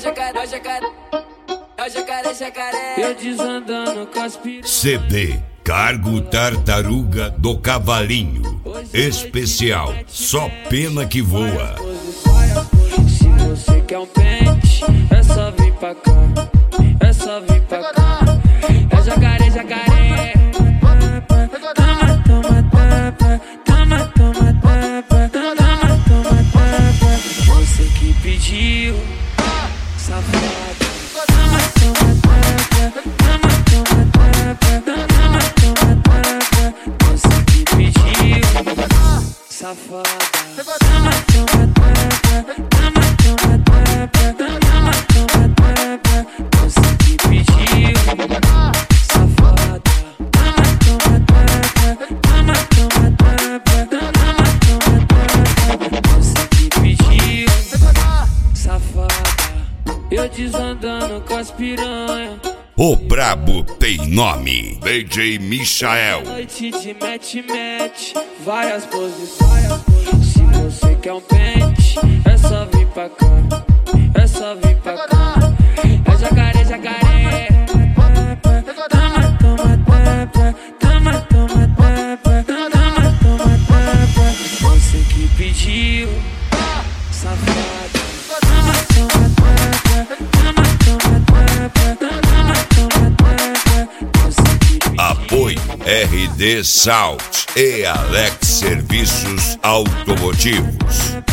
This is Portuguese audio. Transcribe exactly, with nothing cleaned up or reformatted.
jacaré, é o jacaré, é o jacaré, jacaré. Eu desandando com as piranhas. C D Cargo Tartaruga do Cavalinho. Especial, só pena que voa. Se você quer um pente, é só vir pra cá. É só vir pra cá. É jacaré, jacaré. Toma, toma, tapa. Toma, toma, tapa. Toma, toma, tapa. Você que pediu, safado. Toma, toma, tapa. Toma, toma, tapa. Toma, toma, tapa. Você que pediu, safada. Toma, toma, tapa. Toma, toma, tapa. Toma, toma, tapa. Você que pediu, safada. Toma, toma, tapa. Toma, toma, tapa. Toma, toma, tapa. Você que pediu, safada. Eu desandando com as piranhas. O brabo tem nome, D J Michael. Noite de mete-mete, várias posições. Se você quer um pente, é só vir pra cá. É só vir pra cá. É jacaré, jacaré. Toma, toma, tapa. Toma, toma, tapa. Toma, toma, tapa. Você que pediu, safado. Toma, toma, tapa. Toma, toma, tapa. Toma, toma, tapa. Você que pediu. Apoio R D Salt e Alex Serviços Automotivos.